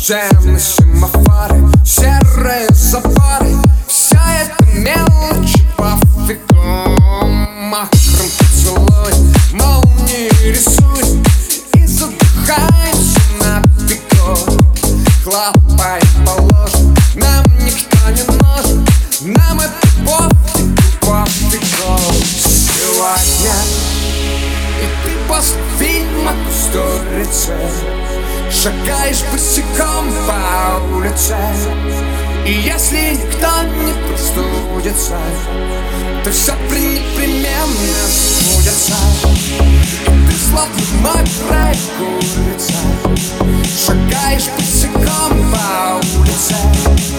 темные семафоры, серые заборы, вся эта мелочь пофигу. Мокрым поцелуй, молнии рисуй и задыхаемся на бегу. Хлопай положим, нам никто не нужен, нам это пофигу. Сегодня и ты после фильма Кустурицы шагаешь босиком по улице, и если никто не простудится, то все непременно сбудется. И ты словно мокрая курица шагаешь босиком по улице,